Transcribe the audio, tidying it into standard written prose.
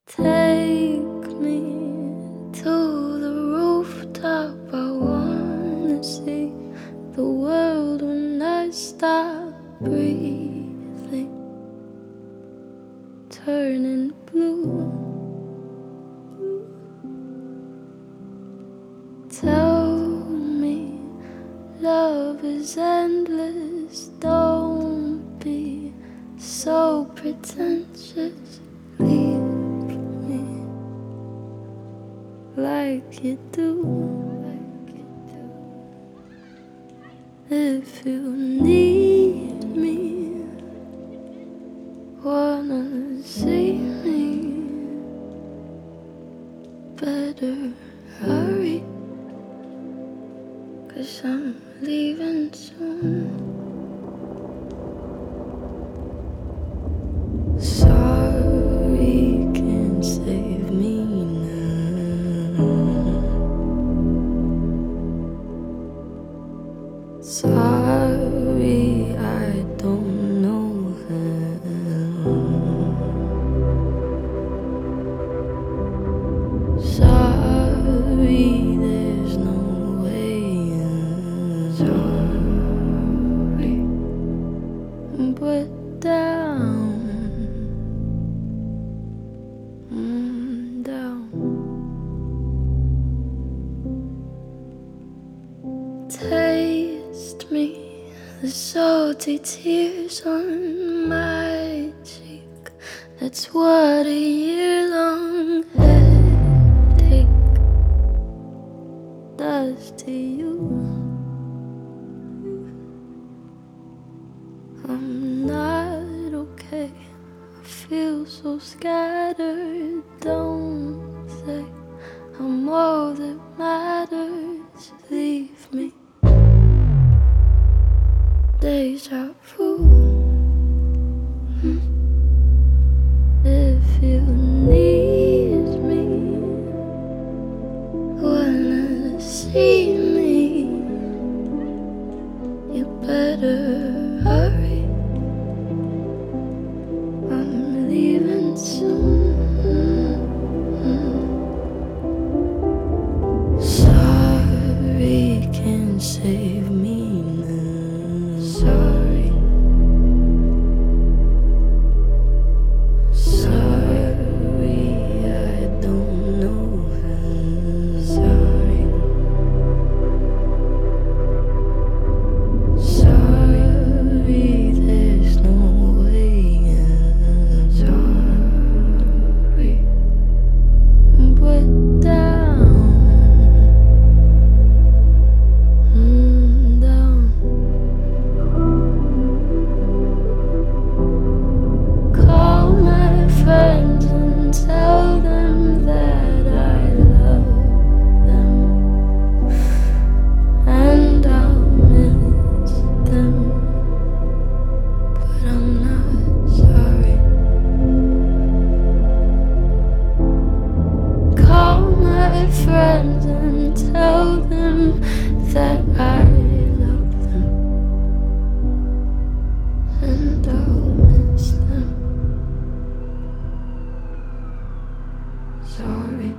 Take me to the rooftop. I wanna see the world when I stop breathing, turning blue. Tell me love is endless. Don't be so pretentious. Leave me like you do. If you need me, wanna see me, better hurry, 'cause I'm leaving soon. Sorry can't save me now. Sorry I don't know how. Sorry there's no way out. Sorry, but down. Down. Taste me, the salty tears on my cheek. That's what a year-long headache does to you. I'm not okay, I feel so scattered. Don't say I'm all that matters. Leave me. Deja vu. If you need me, wanna see me, you better hurry. I'm leaving soon. Sorry can't save me now. Sorry. Sorry I don't know how. Sorry. Sorry there's no way out. Sorry, but down. Down. Call my friends and tell them that I love them, and I'll miss them, but I'm not sorry. Call my friends and tell them that I love them, and I'll miss them. Sorry.